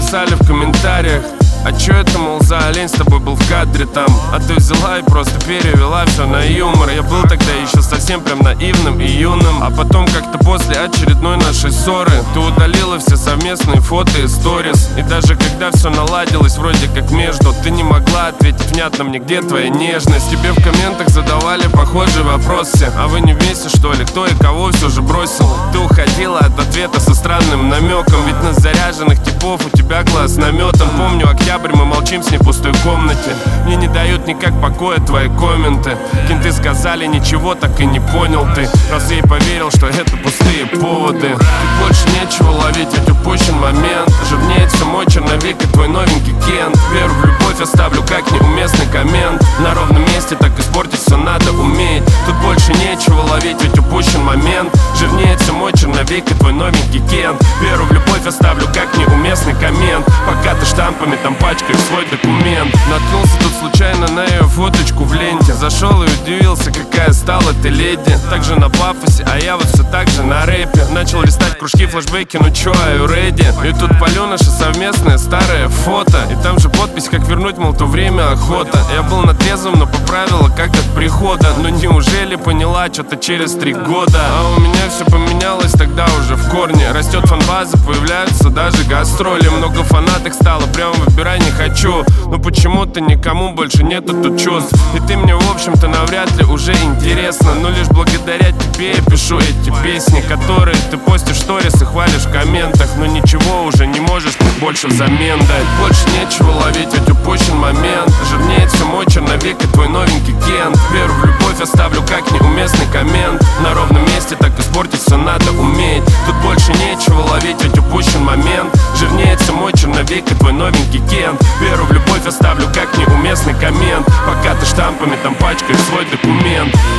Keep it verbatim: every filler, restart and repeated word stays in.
писали в комментариях: а чё это, мол, за олень с тобой был в кадре там? А ты взяла и просто перевела все на юмор. Я был тогда еще совсем прям наивным и юным. А потом как-то после очередной нашей ссоры ты удалила все совместные фото и сторис. И даже когда все наладилось вроде как между, ты не могла ответить внятно мне, где твоя нежность. Тебе в комментах задавали похожие вопросы: а вы не вместе, что ли? Кто и кого все же бросил? Ты уходила от ответа со странным намеком, ведь на заряженных типов у тебя глаз наметан. Помню октябрь, мы молчим с ней в пустой комнате. Мне не дают никак покоя твои комменты. Кенты сказали, ничего так и не понял ты. Раз я ей поверил, что это пустые поводы. Тут больше нечего ловить, ведь упущен момент. Жирнеет все мой черновик и твой новенький Кент. Веру в любовь оставлю как неуместный коммент. На ровном месте так испортить все надо уметь. Тут больше нечего ловить, ведь упущен момент. Жирнеет все мой черновик и твой новенький Кент. Веру в любовь оставлю как неуместный коммент. Пока ты штампами там пачкаешь свой документ. Наткнулся тут случайно на ее фоточку в ленте. Зашел и удивился, какая стала ты леди. Также на пафосе, а я вот все так же на рэпе. Начал листать кружки, флешбеки, ну чё, are you ready? И тут полю наше совместное старое фото. И там же подпись, как вернуть, мол, то время охота. Я был на трезвом, но поправила как от прихода. Но неужели поняла что-то через три года? А у меня все поменялось тогда уже в корне. Растет фан-база, появляются даже гастроли. Много фанаток стало, прям выбирай не хочу. Но почему-то никому больше нету тут чувств. И ты мне, в общем-то, навряд ли уже интересно. Но лишь благодаря тебе я пишу эти песни, которые ты постишь в сторис и хвалишь в комментах. Но ничего уже не можешь мне больше взамен дать. Больше нечего ловить, ведь упущен момент. Жирнеет все мой черновик и твой новенький Кент. Веру в любовь оставлю как неуместный коммент. На ровном месте так испортить все надо уметь. Тут больше нечего ловить, ведь упущен момент. Жирнеет все мой черновик и твой новенький Кент. Веру в любовь оставлю как неуместный коммент. Пока ты штампами там пачкаешь свой документ.